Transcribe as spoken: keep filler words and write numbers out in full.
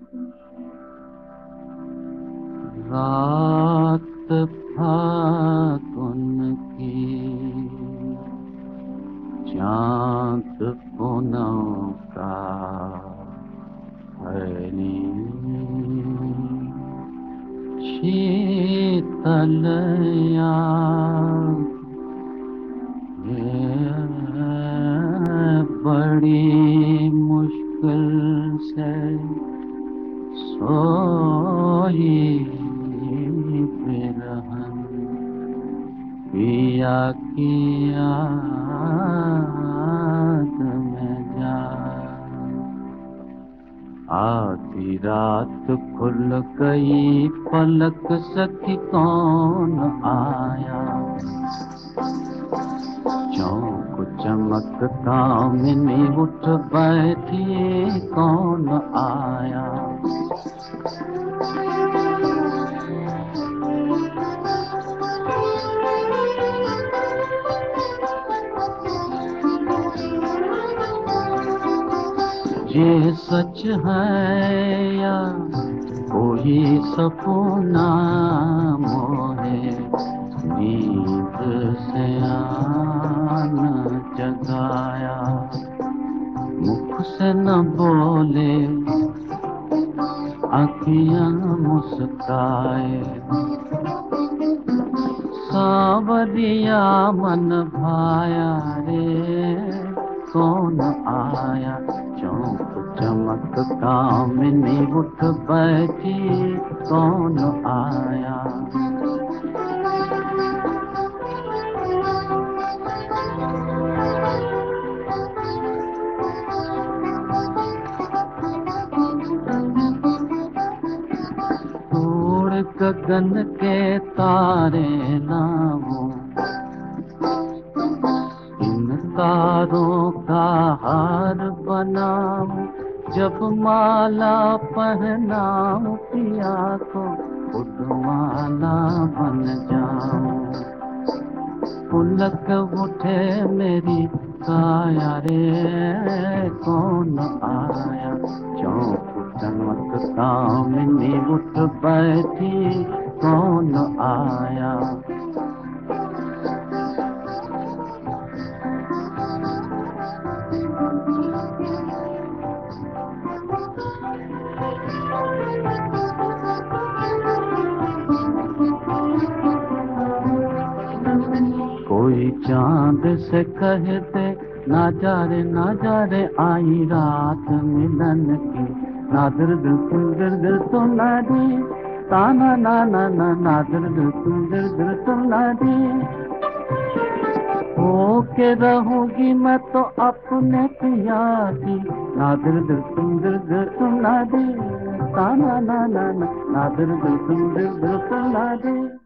रात फागुन की चाँद पूनम का हरी शीतल याद ये बड़ी मुश्किल से सोई बिरहन पिया की याद में जा। आधी रात खुल गई पलक सखी कौन आया। चौक चमक कामिनी उठ बैठी कौन आया। ये सच है या कोई सपना मोहे नींद से आन जगाया। मुख से न बोले आँखियाँ मुस्काए। सावरिया मन भाया रे कौन आया। चौक चमक कामिनी उठ बैठी कौन आया। तोड़ गगन के तारे लाऊं इन तारों का हार बनाऊं। जब माला पहनाऊं पिया को खुद माला बन जाऊं। पुलक उठे मेरी काया रे कौन आया। चौक चमक कामिनी उठ बैठी कौन आया। कोई चांद से कहते ना जा रे ना जा रे आई रात मिलन की। नादर दिल सुंदर दिल तो नादी ताना ना ना ना नादर दिल सुंदर दिल तो नादी। हो के रहूंगी मैं तो अपने पिया की। नादर दिल सुंदर दिल तो नादी ताना ना ना ना नादर दिल सुंदर दिल तो नादी।